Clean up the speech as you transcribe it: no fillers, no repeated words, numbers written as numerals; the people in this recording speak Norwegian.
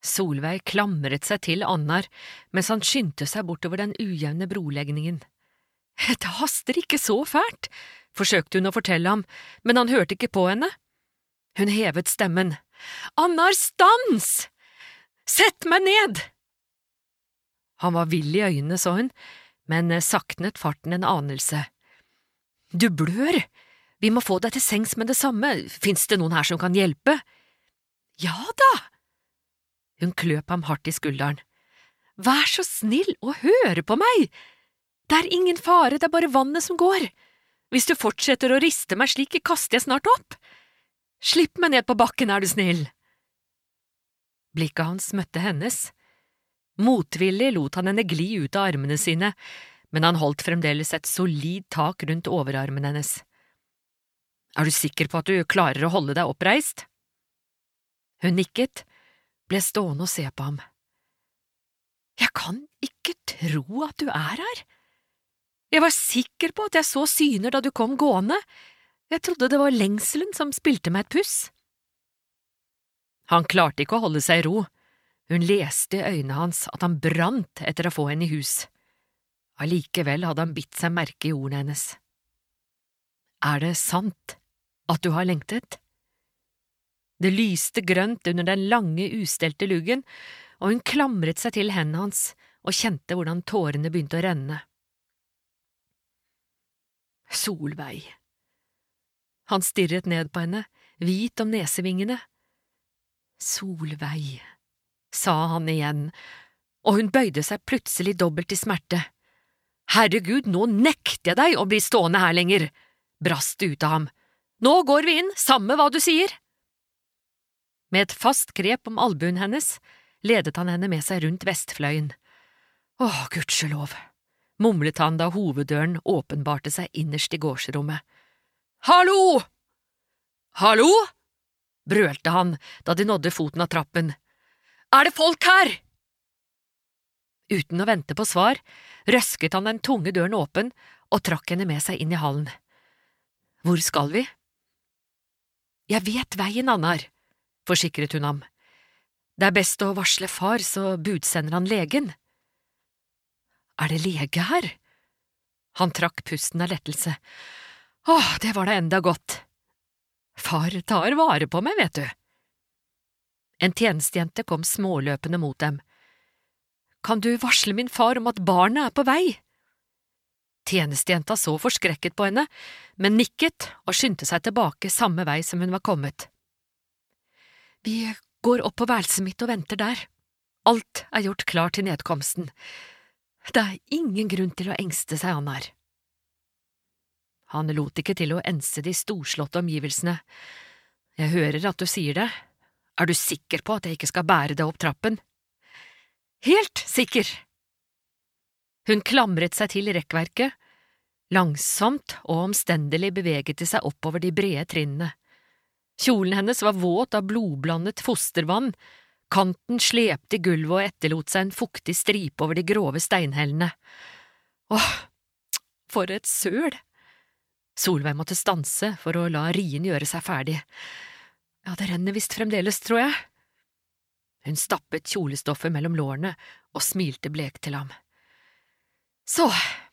Solveig klamret seg til Annar mens han skyndte seg bortover den ujevne brolegningen. Det haster ikke så fælt, forsøkte hun å fortelle ham, men han hørte ikke på henne. Hun hevet stemmen. Annar, stans! Sett meg ned! Han var vill i øynene, så hun, men saknet farten en anelse. Du blør! Vi må få deg til sengs med det samme. Finns det noen her som kan hjelpe? Ja da! Hun kløp ham hardt i skulderen. Vær så snill og høre på meg! Det er ingen fare, det er bare vannet som går. Hvis du fortsetter å riste meg slik, kaster jeg snart opp. Slipp meg ned på bakken, er du snill. Blikket hans møtte hennes. Motvillig lot han henne gli ut av armene sine, men han holdt fremdeles et solid tak rundt overarmen hennes. Er du sikker på at du klarer å holde deg oppreist? Hun nikket, ble stående og se på ham. Jeg kan ikke tro at du er her. Jeg var sikker på at jeg så syner da du kom gående. Jeg trodde det var lengselen som spilte meg et puss. Han klarte ikke å holde seg i ro. Hun leste i øynene hans at han brant etter å få henne i hus. Allikevel hadde han bitt seg merke i ordene hennes. Er det sant at du har lengtet? Det lyste grønt under den lange, ustelte luggen, og hun klamret seg til hendene hans og kjente hvordan tårene begynte å renne. Solveig. Han stirret ned på henne, hvit om nesevingene. Solveig, sa han igjen, og hun bøyde seg plutselig dobbelt i smerte. Herregud, nå nekter jeg deg å bli stående her lenger, brast det ut av ham. Nå går vi inn, samme hva du sier. Med et fast grep om albuen hennes ledet han henne med seg rundt vestfløyen. Gudskjelov, mumlet han da hoveddøren åpenbarte seg innerst i gårdsrommet. Hallo! Hallo? Brølte han da de nådde foten av trappen. Er det folk her? Uten å vente på svar, røsket han den tunge døren åpen og trakk henne med seg inn i hallen. Hvor skal vi? Jeg vet veien, Annar, forsikret hun ham. Det er best å varsle far, så budsender han legen. Er det lege her? Han trakk pusten av lettelse. Det var da enda godt. Far tar vare på meg, vet du. En tjenestejente kom småløpende mot dem. Kan du varsle min far om at barnet er på vei? Tjenestejenta så forskrekket på henne, men nikket og skyndte seg tilbake samme vei som hun var kommet. Vi går opp på værelset mitt og venter der. Alt er gjort klar til nedkomsten. Det er ingen grunn til å engste seg, Annar. Han lot ikke til å ense de storslåtte omgivelsene. Jeg hører at du sier det. Er du sikker på at jeg ikke skal bære deg opp trappen? Helt sikker! Hun klamret seg til rekkverket. Langsomt og omstendelig beveget de seg oppover de brede trinnene. Kjolen hennes var våt av blodblandet fostervann, kanten slepte i gulvet og etterlot seg en fuktig stripe over de grove steinhellene. For et søl! Solveig måtte stanse for å la rien gjøre seg ferdig. Ja, det renner visst fremdeles, tror jeg. Hun stappet kjolestoffet mellom lårene og smilte blekt til ham. Så,